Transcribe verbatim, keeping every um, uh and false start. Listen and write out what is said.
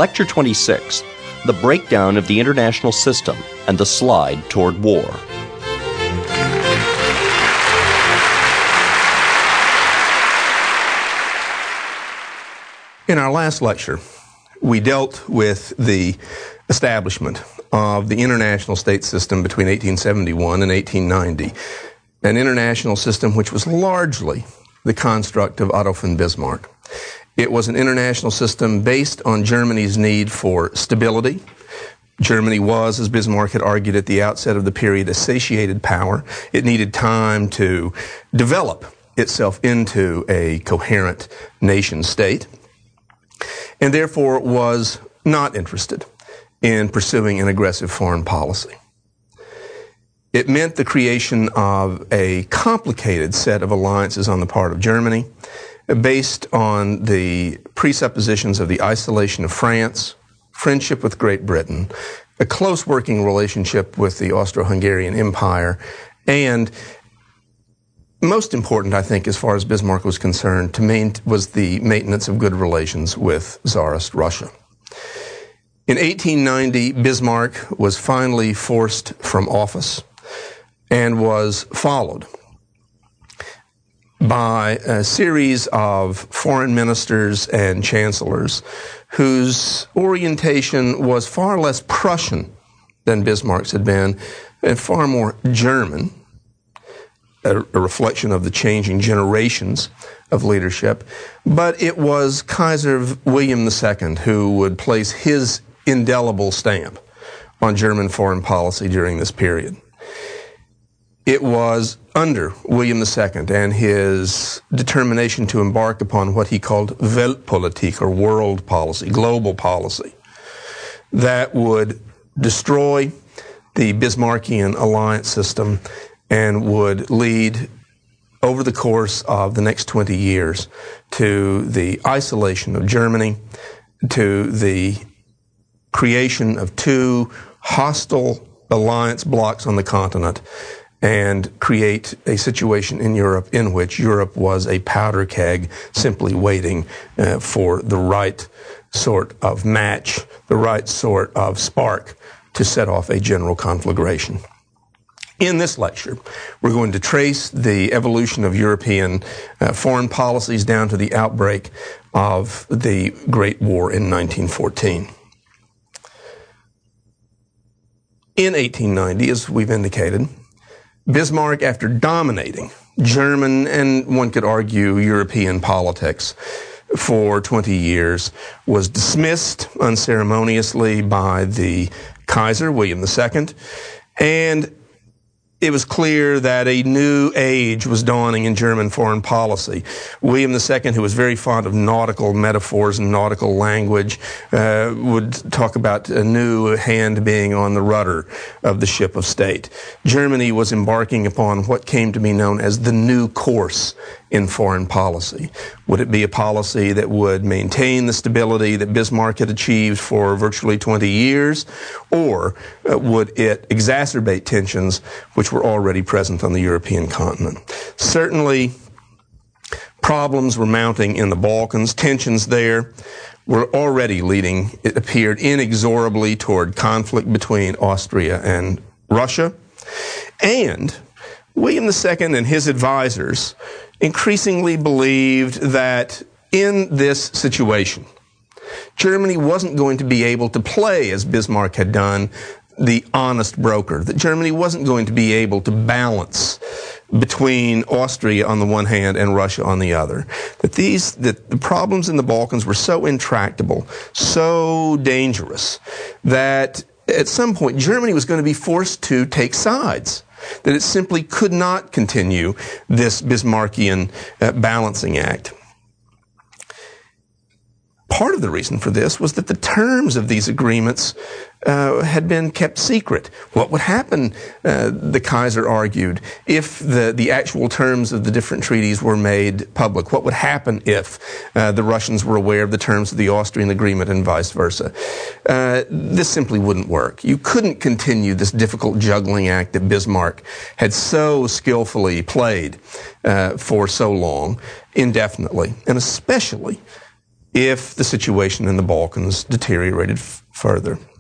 Lecture twenty-six, The Breakdown of the International System and the Slide Toward War. In our last lecture, we dealt with the establishment of the international state system between eighteen seventy-one and eighteen ninety, an international system which was largely the construct of Otto von Bismarck. It was an international system based on Germany's need for stability. Germany was, as Bismarck had argued at the outset of the period, a satiated power. It needed time to develop itself into a coherent nation state, and therefore was not interested in pursuing an aggressive foreign policy. It meant the creation of a complicated set of alliances on the part of Germany, based on the presuppositions of the isolation of France, friendship with Great Britain, a close working relationship with the Austro-Hungarian Empire, and most important, I think, as far as Bismarck was concerned, to main, was the maintenance of good relations with Tsarist Russia. In eighteen ninety, Bismarck was finally forced from office and was followed by a series of foreign ministers and chancellors whose orientation was far less Prussian than Bismarck's had been, and far more German, a, a reflection of the changing generations of leadership. But it was Kaiser William the Second who would place his indelible stamp on German foreign policy during this period. It was under William the Second and his determination to embark upon what he called Weltpolitik, or world policy, global policy, that would destroy the Bismarckian alliance system and would lead over the course of the next twenty years to the isolation of Germany, to the creation of two hostile alliance blocs on the continent, and create a situation in Europe in which Europe was a powder keg simply waiting uh, for the right sort of match, the right sort of spark to set off a general conflagration. In this lecture, we're going to trace the evolution of European uh, foreign policies down to the outbreak of the Great War in nineteen fourteen. In eighteen ninety, as we've indicated, Bismarck, after dominating German and, one could argue, European politics for twenty years, was dismissed unceremoniously by the Kaiser, William the Second, and it was clear that a new age was dawning in German foreign policy. William the Second, who was very fond of nautical metaphors and nautical language, uh, would talk about a new hand being on the rudder of the ship of state. Germany was embarking upon what came to be known as the new course in foreign policy. Would it be a policy that would maintain the stability that Bismarck had achieved for virtually twenty years, or uh, would it exacerbate tensions which were already present on the European continent? Certainly, problems were mounting in the Balkans. Tensions there were already leading, it appeared, inexorably toward conflict between Austria and Russia. And William the Second and his advisors increasingly believed that in this situation, Germany wasn't going to be able to play, as Bismarck had done, the honest broker, that Germany wasn't going to be able to balance between Austria on the one hand and Russia on the other. That these, that the problems in the Balkans were so intractable, so dangerous, that at some point Germany was going to be forced to take sides. That it simply could not continue this Bismarckian uh, balancing act. Part of the reason for this was that the terms of these agreements uh, had been kept secret. What would happen, uh, the Kaiser argued, if the, the actual terms of the different treaties were made public? What would happen if uh, the Russians were aware of the terms of the Austrian agreement and vice versa? Uh, this simply wouldn't work. You couldn't continue this difficult juggling act that Bismarck had so skillfully played uh, for so long, indefinitely, and especially if the situation in the Balkans deteriorated f- further.